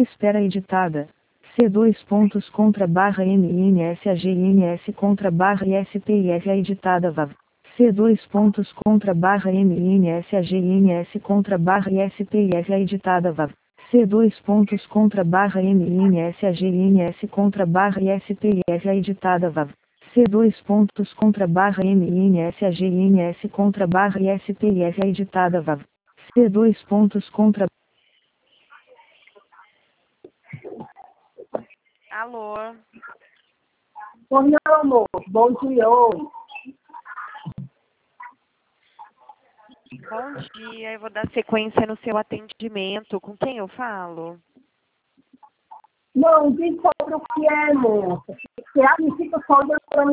Espera editada. C2 pontos contra barra MINSAGINS contra barra ISPIF editada VAV. C2 pontos contra barra MINSAGINS contra barra ISPIF editada VAV. C2 pontos contra barra MINSAGINS contra barra ISPIF editada VAV. C2 pontos contra barra MINSAGINS contra barra ISPIF editada VAV. C2 pontos contra. Alô? Oi, meu amor. Bom dia, oi. Bom dia, eu vou dar sequência no seu atendimento. Com quem eu falo? Não, diz sobre o que é, moça. Porque a gente fica só olhando